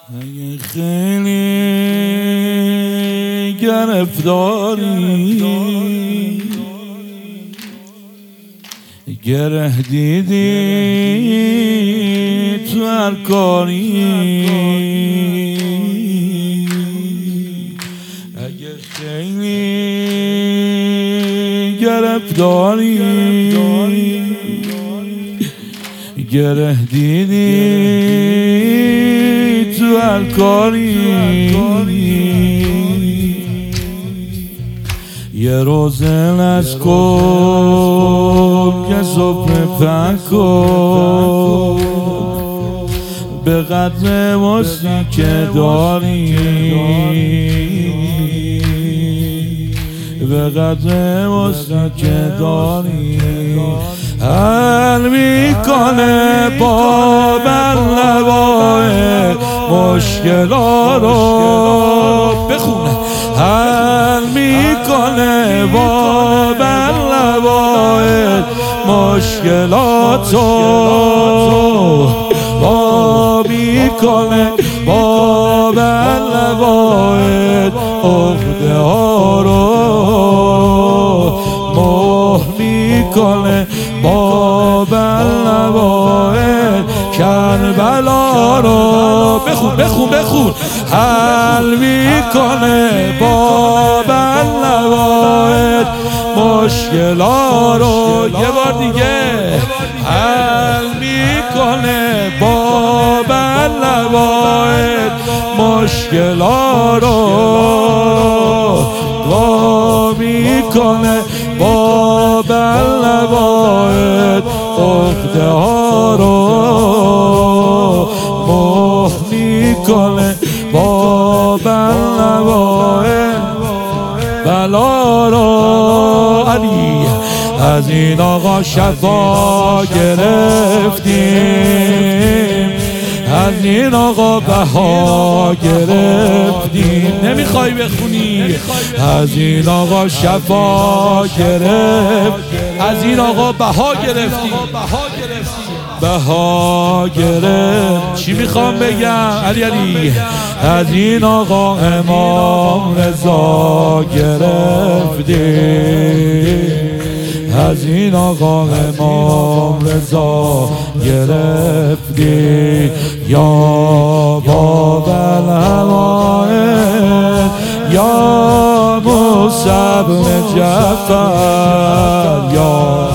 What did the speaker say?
اگه خیلی گرفتاری گره دیدی تو هر کاری، اگه خیلی گرفتاری گره دیدی تو هر کاری، یه روز از کن که صبح فکر به قدر واسی که داری، به قدر واسی که داری حل میکنه با بلوای مشکلات رو بخونه، حل میکنه با بلوای مشکلات رو با میکنه با بلوای عقده ها رو مهر میکنه با بلوای کربلا رو بخون حل میکنه با بلوای مشکلات رو یه بار دیگه حل میکنه با بلوای مشکلات رو با میکنه با بلوای عقده ها رو مهر میکنه با بلوای بلا رو. علی از این آقا شفا گرفتیم، از این آقا بها گرفتیم، نمیخوای بخونی؟ از این آقا شفا گرفت، از این آقا بها گرفتیم، بها گرفت. چی میخوام بگم علی؟ از این آقا امام رضا گرفتیم، از این آقا امام رضا گرفتی، یا باب الهوائل یا موسی بن جعفر، یا